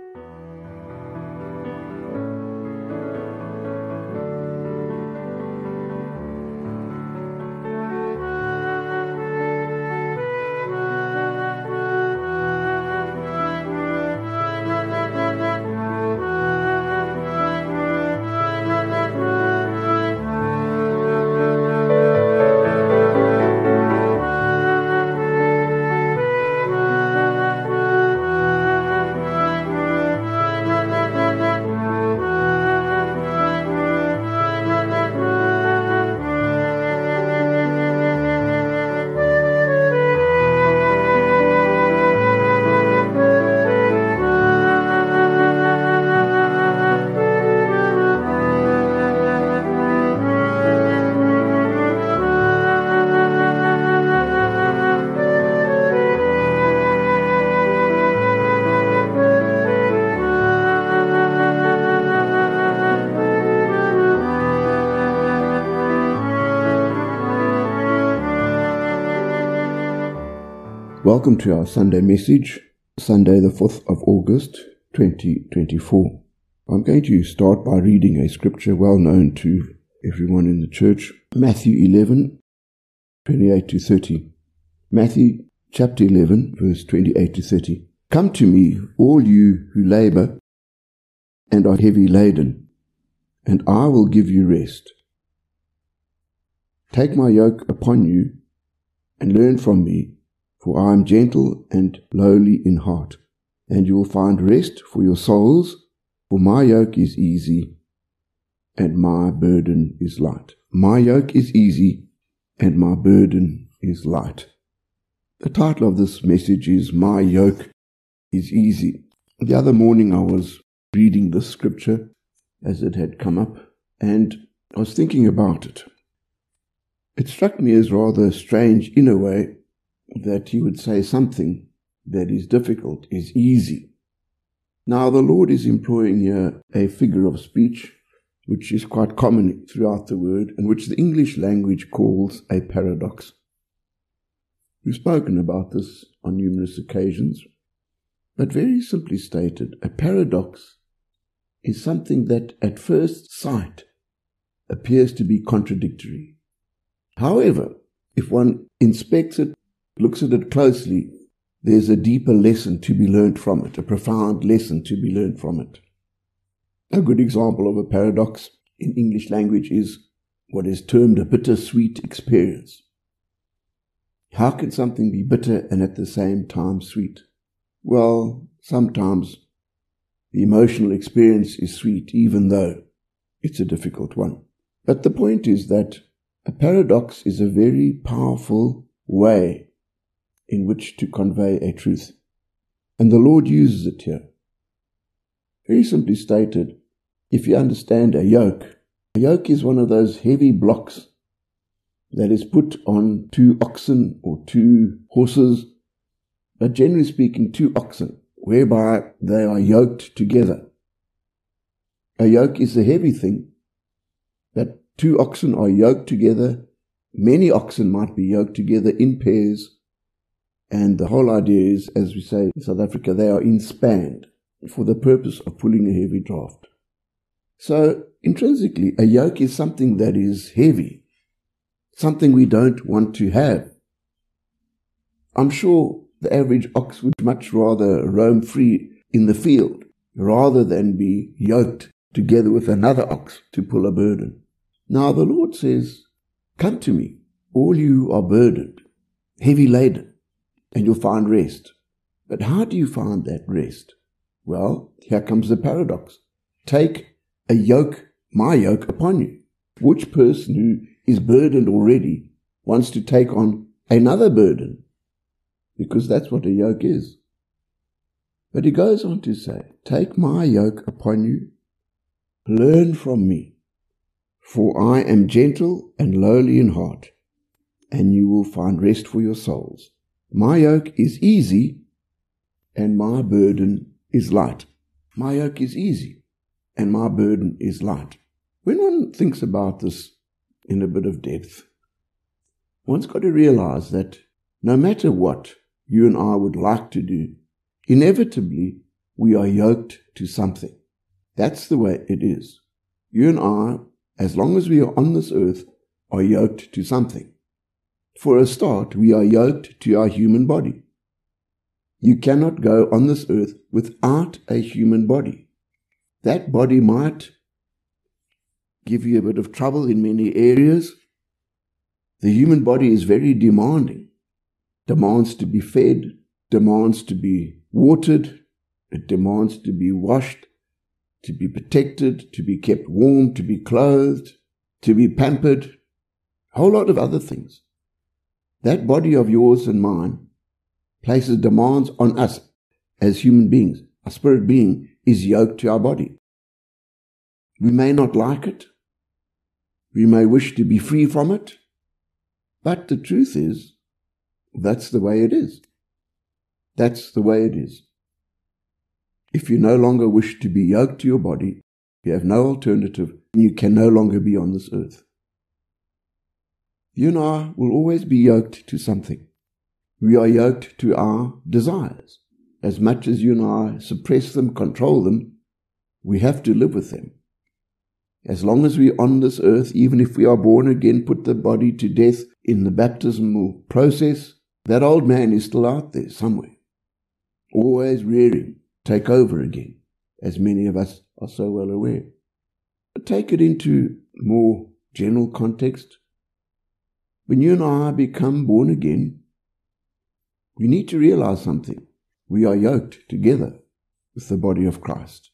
Welcome to our Sunday message, Sunday the 4th of August, 2024. I'm going to start by reading a scripture well known to everyone in the church, Matthew 11, 28 to 30. Matthew chapter 11, verse 28 to 30. Come to me, all you who labor and are heavy laden, and I will give you rest. Take my yoke upon you and learn from me, for I am gentle and lowly in heart, and you will find rest for your souls, for my yoke is easy and my burden is light. My yoke is easy and my burden is light. The title of this message is My Yoke is Easy. The other morning I was reading this scripture as it had come up, and I was thinking about it. It struck me as rather strange in a way that he would say something that is difficult is easy. Now the Lord is employing here a figure of speech which is quite common throughout the word and which the English language calls a paradox. We've spoken about this on numerous occasions, but very simply stated, a paradox is something that at first sight appears to be contradictory. However, if one inspects it, looks at it closely, there's a deeper lesson to be learned from it, a profound lesson to be learned from it. A good example of a paradox in English language is what is termed a bittersweet experience. How can something be bitter and at the same time sweet? Well, sometimes the emotional experience is sweet even though it's a difficult one. But the point is that a paradox is a very powerful way in which to convey a truth. And the Lord uses it here. Very simply stated, if you understand a yoke is one of those heavy blocks that is put on two oxen or two horses, but generally speaking, two oxen, whereby they are yoked together. A yoke is a heavy thing, but two oxen are yoked together. Many oxen might be yoked together in pairs. And the whole idea is, as we say in South Africa, they are inspanned for the purpose of pulling a heavy draft. So, intrinsically, a yoke is something that is heavy, something we don't want to have. I'm sure the average ox would much rather roam free in the field rather than be yoked together with another ox to pull a burden. Now the Lord says, come to me, all you who are burdened, heavy laden, and you'll find rest. But how do you find that rest? Well, here comes the paradox. Take a yoke, my yoke, upon you. Which person who is burdened already wants to take on another burden? Because that's what a yoke is. But he goes on to say, take my yoke upon you, learn from me, for I am gentle and lowly in heart, and you will find rest for your souls. My yoke is easy, and my burden is light. My yoke is easy, and my burden is light. When one thinks about this in a bit of depth, one's got to realize that no matter what you and I would like to do, inevitably we are yoked to something. That's the way it is. You and I, as long as we are on this earth, are yoked to something. For a start, we are yoked to our human body. You cannot go on this earth without a human body. That body might give you a bit of trouble in many areas. The human body is very demanding. Demands to be fed, demands to be watered, it demands to be washed, to be protected, to be kept warm, to be clothed, to be pampered, a whole lot of other things. That body of yours and mine places demands on us as human beings. Our spirit being is yoked to our body. We may not like it. We may wish to be free from it. But the truth is, that's the way it is. That's the way it is. If you no longer wish to be yoked to your body, you have no alternative, and you can no longer be on this earth. You and I will always be yoked to something. We are yoked to our desires. As much as you and I suppress them, control them, we have to live with them. As long as we are on this earth, even if we are born again, put the body to death in the baptismal process, that old man is still out there somewhere, always rearing, take over again, as many of us are so well aware. But take it into more general context. When you and I become born again, we need to realize something. We are yoked together with the body of Christ.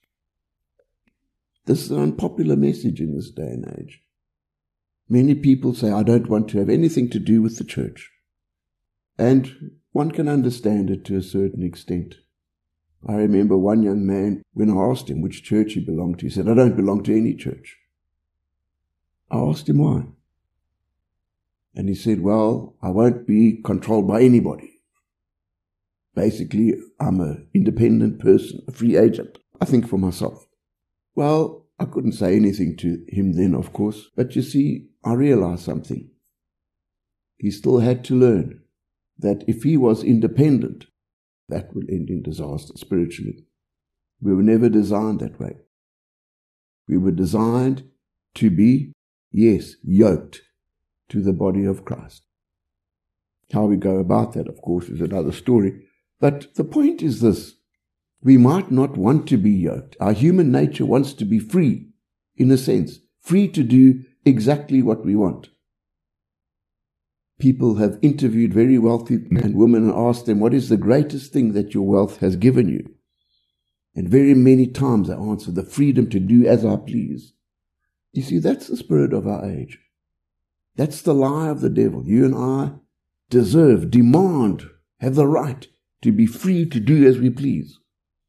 This is an unpopular message in this day and age. Many people say, I don't want to have anything to do with the church. And one can understand it to a certain extent. I remember one young man, when I asked him which church he belonged to, he said, I don't belong to any church. I asked him why. And he said, well, I won't be controlled by anybody. Basically, I'm an independent person, a free agent. I think for myself. Well, I couldn't say anything to him then, of course. But you see, I realized something. He still had to learn that if he was independent, that would end in disaster spiritually. We were never designed that way. We were designed to be, yes, yoked to the body of Christ. How we go about that, of course, is another story. But the point is this. We might not want to be yoked. Our human nature wants to be free, in a sense, free to do exactly what we want. People have interviewed very wealthy men and women and asked them, what is the greatest thing that your wealth has given you? And very many times they answer, the freedom to do as I please. You see, that's the spirit of our age. That's the lie of the devil. You and I deserve, demand, have the right to be free to do as we please.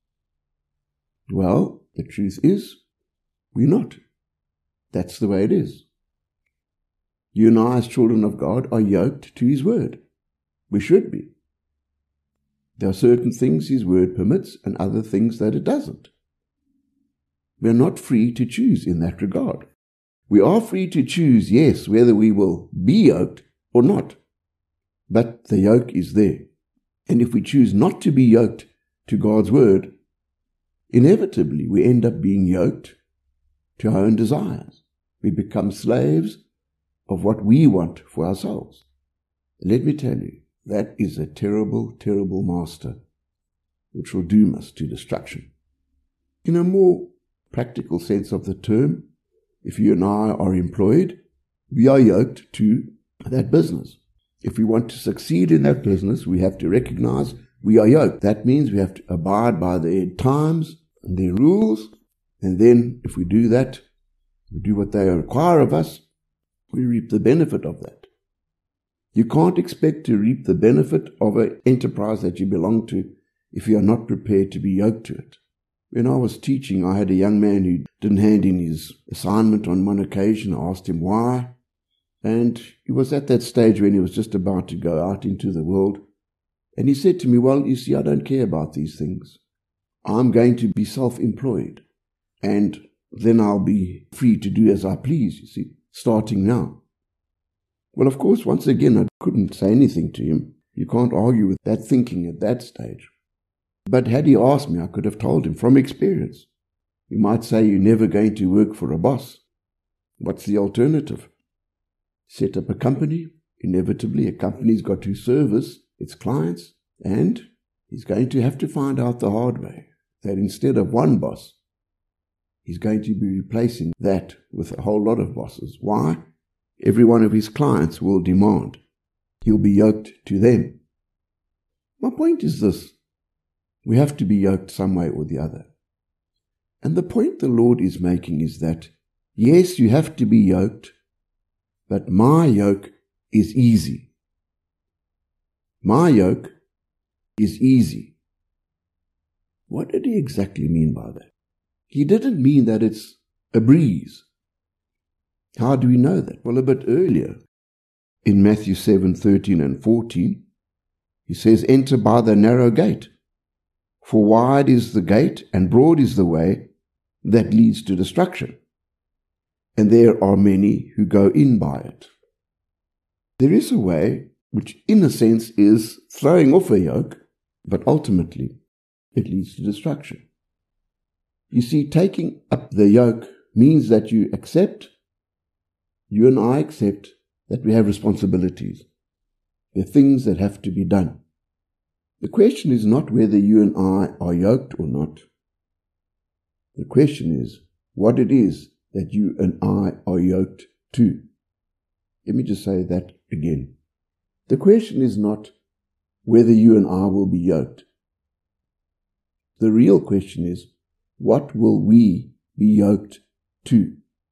Well, the truth is, we're not. That's the way it is. You and I, as children of God, are yoked to His Word. We should be. There are certain things His Word permits and other things that it doesn't. We are not free to choose in that regard. We are free to choose, yes, whether we will be yoked or not. But the yoke is there. And if we choose not to be yoked to God's Word, inevitably we end up being yoked to our own desires. We become slaves of what we want for ourselves. Let me tell you, that is a terrible, terrible master which will doom us to destruction. In a more practical sense of the term, if you and I are employed, we are yoked to that business. If we want to succeed in that business, we have to recognize we are yoked. That means we have to abide by their times and their rules. And then if we do that, we do what they require of us, we reap the benefit of that. You can't expect to reap the benefit of an enterprise that you belong to if you are not prepared to be yoked to it. When I was teaching, I had a young man who didn't hand in his assignment on one occasion. I asked him why. And he was at that stage when he was just about to go out into the world. And he said to me, well, you see, I don't care about these things. I'm going to be self-employed. And then I'll be free to do as I please, you see, starting now. Well, of course, once again, I couldn't say anything to him. You can't argue with that thinking at that stage. But had he asked me, I could have told him from experience. You might say you're never going to work for a boss. What's the alternative? Set up a company. Inevitably, a company's got to service its clients, and he's going to have to find out the hard way that instead of one boss, he's going to be replacing that with a whole lot of bosses. Why? Every one of his clients will demand. He'll be yoked to them. My point is this. We have to be yoked some way or the other. And the point the Lord is making is that, yes, you have to be yoked, but my yoke is easy. My yoke is easy. What did he exactly mean by that? He didn't mean that it's a breeze. How do we know that? Well, a bit earlier, in Matthew 7:13 and 14, he says, "Enter by the narrow gate, for wide is the gate and broad is the way that leads to destruction, and there are many who go in by it." There is a way which, in a sense, is throwing off a yoke, but ultimately it leads to destruction. You see, taking up the yoke means that you and I accept that we have responsibilities. There are things that have to be done. The question is not whether you and I are yoked or not. The question is what it is that you and I are yoked to. Let me just say that again. The question is not whether you and I will be yoked. The real question is, what will we be yoked to?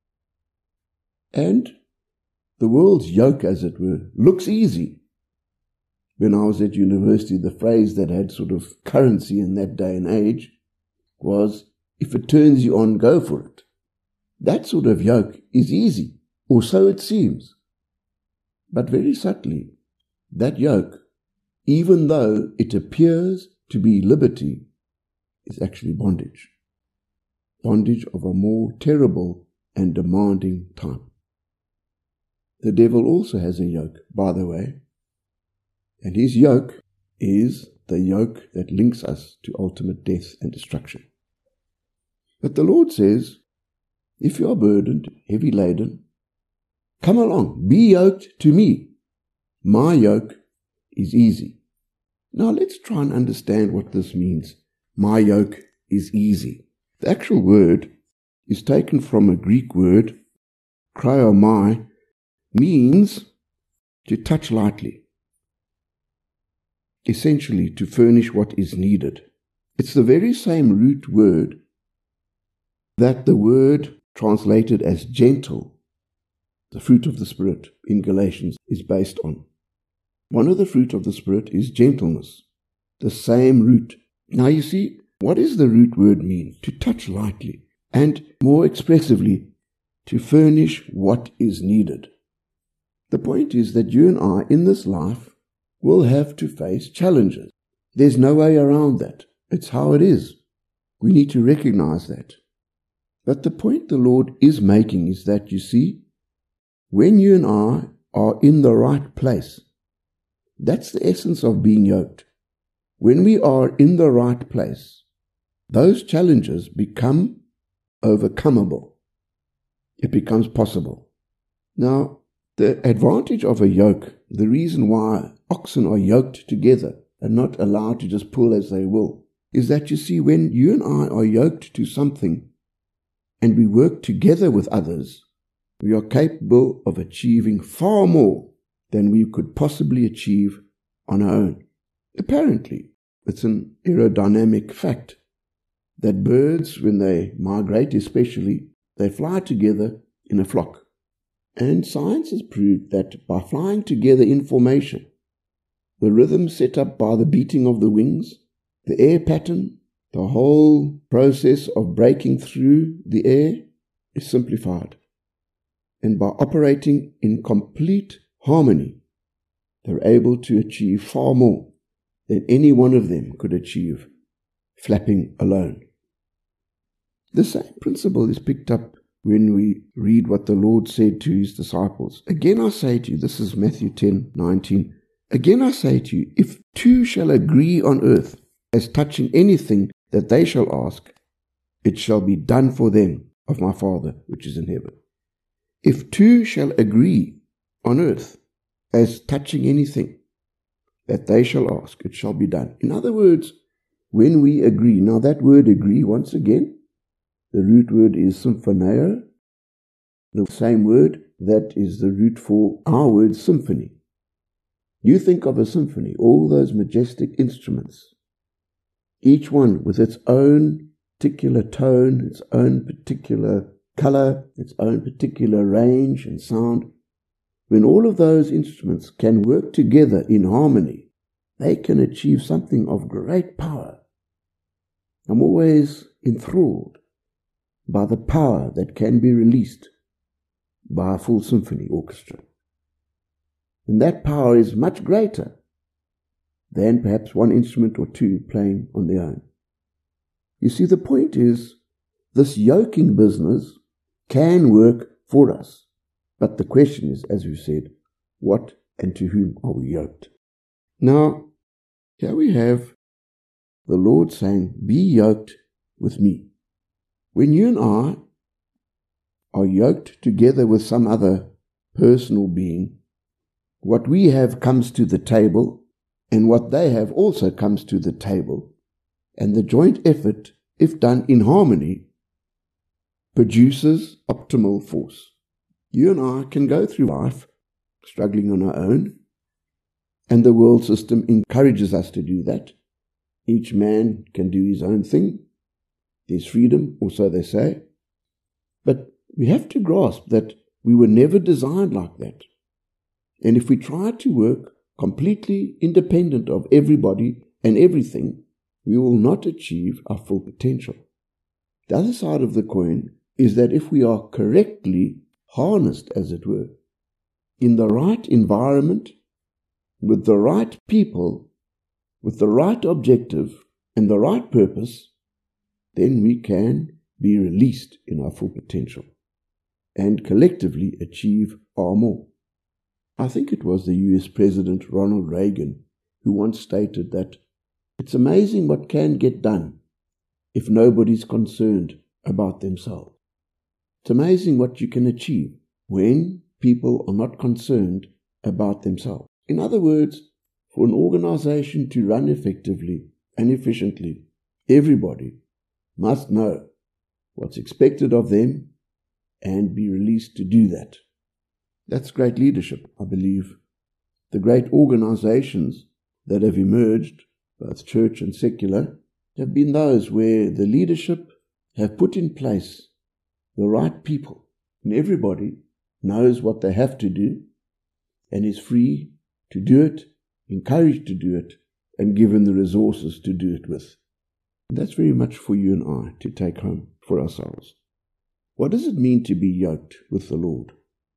And the world's yoke, as it were, looks easy. When I was at university, the phrase that had sort of currency in that day and age was, if it turns you on, go for it. That sort of yoke is easy, or so it seems. But very subtly, that yoke, even though it appears to be liberty, is actually bondage. Bondage of a more terrible and demanding type. The devil also has a yoke, by the way, and his yoke is the yoke that links us to ultimate death and destruction. But the Lord says, if you are burdened, heavy laden, come along, be yoked to me. My yoke is easy. Now let's try and understand what this means. My yoke is easy. The actual word is taken from a Greek word, kryomai, means to touch lightly. Essentially, to furnish what is needed. It's the very same root word that the word translated as gentle, the fruit of the Spirit in Galatians, is based on. One of the fruit of the Spirit is gentleness, the same root. Now you see, what does the root word mean? To touch lightly, and more expressively, to furnish what is needed. The point is that you and I, in this life, will have to face challenges. There's no way around that. It's how it is. We need to recognize that. But the point the Lord is making is that, you see, when you and I are in the right place, that's the essence of being yoked. When we are in the right place, those challenges become overcomable. It becomes possible. Now, the advantage of a yoke, the reason why oxen are yoked together and not allowed to just pull as they will, is that, you see, when you and I are yoked to something and we work together with others, we are capable of achieving far more than we could possibly achieve on our own. Apparently, it's an aerodynamic fact that birds, when they migrate especially, they fly together in a flock. And science has proved that by flying together in formation, the rhythm set up by the beating of the wings, the air pattern, the whole process of breaking through the air is simplified. And by operating in complete harmony, they're able to achieve far more than any one of them could achieve flapping alone. The same principle is picked up when we read what the Lord said to his disciples. Again I say to you, this is Matthew 10:19. Again I say to you, if two shall agree on earth as touching anything that they shall ask, it shall be done for them of my Father which is in heaven. If two shall agree on earth as touching anything that they shall ask, it shall be done. In other words, when we agree, now that word agree, once again, the root word is symphoneo, the same word that is the root for our word symphony. You think of a symphony, all those majestic instruments, each one with its own particular tone, its own particular color, its own particular range and sound. When all of those instruments can work together in harmony, they can achieve something of great power. I'm always enthralled by the power that can be released by a full symphony orchestra. And that power is much greater than perhaps one instrument or two playing on their own. You see, the point is, this yoking business can work for us. But the question is, as we said, what and to whom are we yoked? Now, here we have the Lord saying, be yoked with me. When you and I are yoked together with some other personal being, what we have comes to the table, and what they have also comes to the table, and the joint effort, if done in harmony, produces optimal force. You and I can go through life struggling on our own, and the world system encourages us to do that. Each man can do his own thing. There's freedom, or so they say. But we have to grasp that we were never designed like that. And if we try to work completely independent of everybody and everything, we will not achieve our full potential. The other side of the coin is that if we are correctly harnessed, as it were, in the right environment, with the right people, with the right objective and the right purpose, then we can be released in our full potential and collectively achieve far more. I think it was the US President Ronald Reagan who once stated that it's amazing what can get done if nobody's concerned about themselves. It's amazing what you can achieve when people are not concerned about themselves. In other words, for an organization to run effectively and efficiently, everybody must know what's expected of them and be released to do that. That's great leadership, I believe. The great organizations that have emerged, both church and secular, have been those where the leadership have put in place the right people, and everybody knows what they have to do and is free to do it, encouraged to do it, and given the resources to do it with. And that's very much for you and I to take home for ourselves. What does it mean to be yoked with the Lord?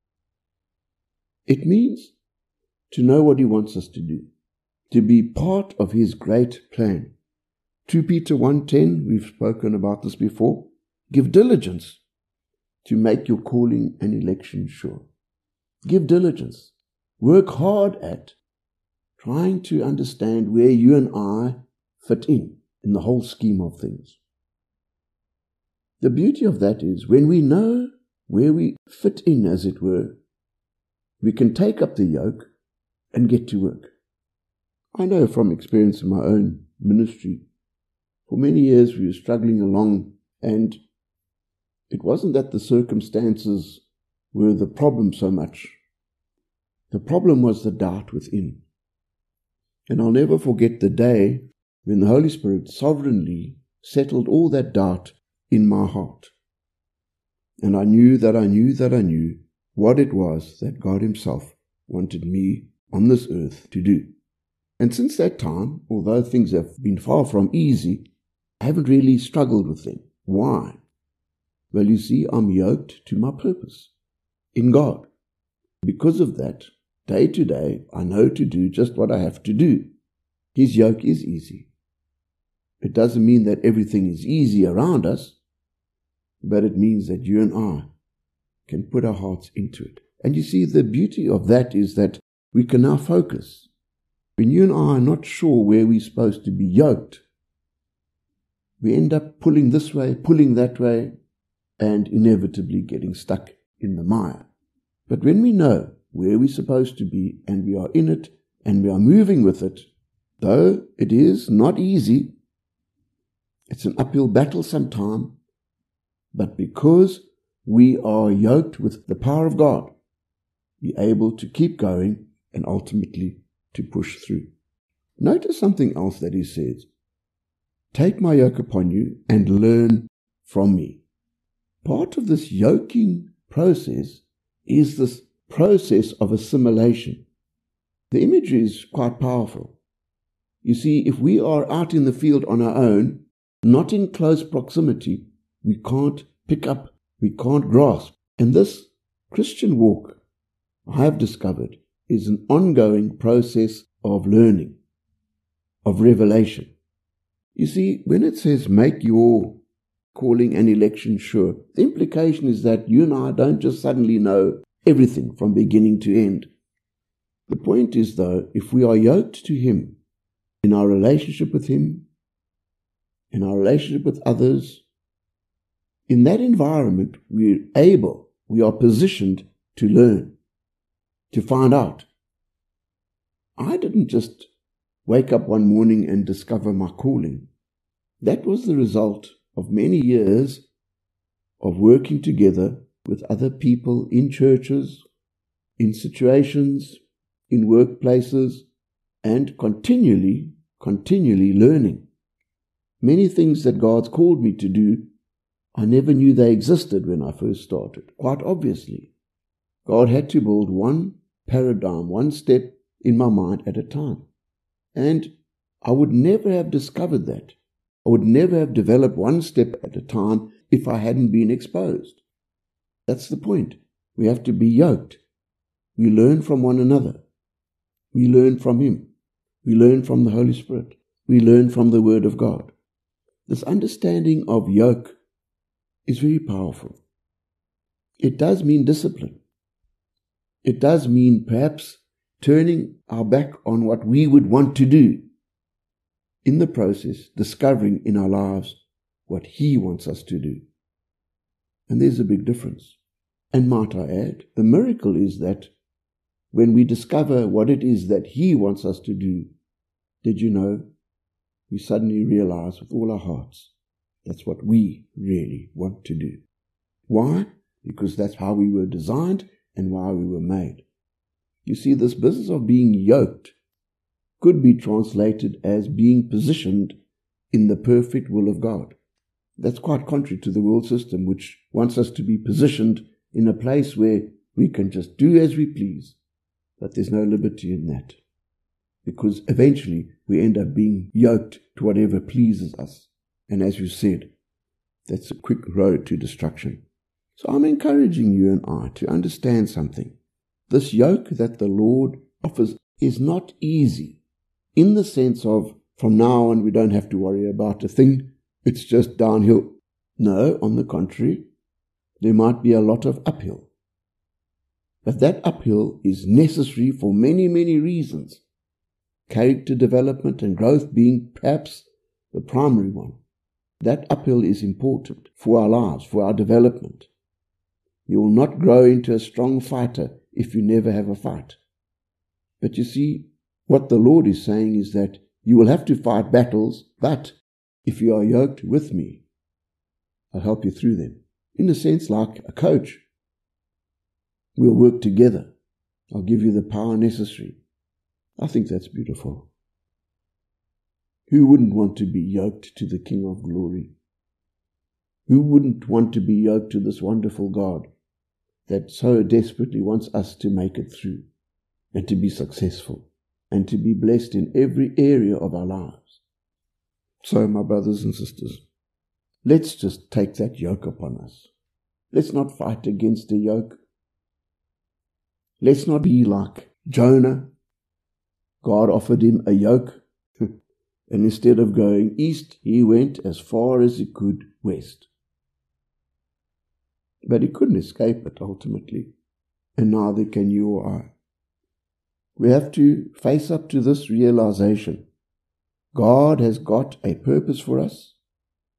It means to know what He wants us to do, to be part of His great plan. 2 Peter 1:10, we've spoken about this before. Give diligence to make your calling and election sure. Give diligence. Work hard at trying to understand where you and I fit in the whole scheme of things. The beauty of that is when we know where we fit in, as it were, we can take up the yoke and get to work. I know from experience in my own ministry, for many years we were struggling along, and it wasn't that the circumstances were the problem so much. The problem was the doubt within. And I'll never forget the day when the Holy Spirit sovereignly settled all that doubt in my heart. And I knew what it was that God Himself wanted me on this earth to do. And since that time, although things have been far from easy, I haven't really struggled with them. Why? Well, you see, I'm yoked to my purpose in God. Because of that, day to day, I know to do just what I have to do. His yoke is easy. It doesn't mean that everything is easy around us, but it means that you and I can put our hearts into it. And you see, the beauty of that is that we can now focus. When you and I are not sure where we're supposed to be yoked, we end up pulling this way, pulling that way, and inevitably getting stuck in the mire. But when we know where we're supposed to be, and we are in it, and we are moving with it, though it is not easy, it's an uphill battle sometimes, but because we are yoked with the power of God, we're able to keep going and ultimately to push through. Notice something else that he says. Take my yoke upon you and learn from me. Part of this yoking process is this process of assimilation. The imagery is quite powerful. You see, if we are out in the field on our own, not in close proximity, we can't pick up, we can't grasp. And this Christian walk, I have discovered, is an ongoing process of learning, of revelation. You see, when it says make your calling and election sure, the implication is that you and I don't just suddenly know everything from beginning to end. The point is, though, if we are yoked to Him, in our relationship with Him, in our relationship with others, in that environment we are positioned to learn, to find out. I didn't just wake up one morning and discover my calling. That was the result of many years of working together with other people in churches, in situations, in workplaces, and continually learning. Many things that God's called me to do, I never knew they existed when I first started. Quite obviously, God had to build one paradigm, one step in my mind at a time. And I would never have discovered that. I would never have developed one step at a time if I hadn't been exposed. That's the point. We have to be yoked. We learn from one another. We learn from Him. We learn from the Holy Spirit. We learn from the Word of God. This understanding of yoke is very powerful. It does mean discipline. It does mean perhaps turning our back on what we would want to do. In the process, discovering in our lives what He wants us to do. And there's a big difference. And might I add, the miracle is that when we discover what it is that He wants us to do, did you know, we suddenly realize with all our hearts that's what we really want to do. Why? Because that's how we were designed and why we were made. You see, this business of being yoked could be translated as being positioned in the perfect will of God. That's quite contrary to the world system, which wants us to be positioned in a place where we can just do as we please. But there's no liberty in that, because eventually we end up being yoked to whatever pleases us. And as you said, that's a quick road to destruction. So I'm encouraging you and I to understand something. This yoke that the Lord offers is not easy, in the sense of from now on we don't have to worry about a thing, it's just downhill. No, on the contrary, there might be a lot of uphill. But that uphill is necessary for many, many reasons. Character development and growth being perhaps the primary one. That uphill is important for our lives, for our development. You will not grow into a strong fighter if you never have a fight. But you see, what the Lord is saying is that you will have to fight battles, but if you are yoked with me, I'll help you through them. In a sense, like a coach. We'll work together. I'll give you the power necessary. I think that's beautiful. Who wouldn't want to be yoked to the King of Glory? Who wouldn't want to be yoked to this wonderful God that so desperately wants us to make it through and to be successful and to be blessed in every area of our lives? So, my brothers and sisters, let's just take that yoke upon us. Let's not fight against the yoke. Let's not be like Jonah. God offered him a yoke, and instead of going east, he went as far as he could west. But he couldn't escape it ultimately, and neither can you or I. We have to face up to this realization. God has got a purpose for us.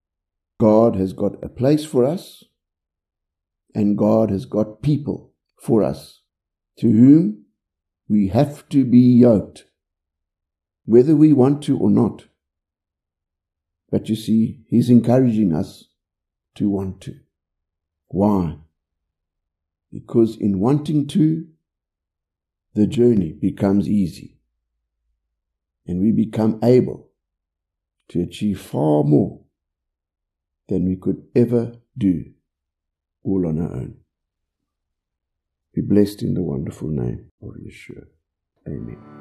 God has got a place for us, and God has got people for us to whom we have to be yoked, whether we want to or not. But you see, He's encouraging us to want to. Why? Because in wanting to, the journey becomes easy, and we become able to achieve far more than we could ever do all on our own. Be blessed in the wonderful name of Yeshua. Amen.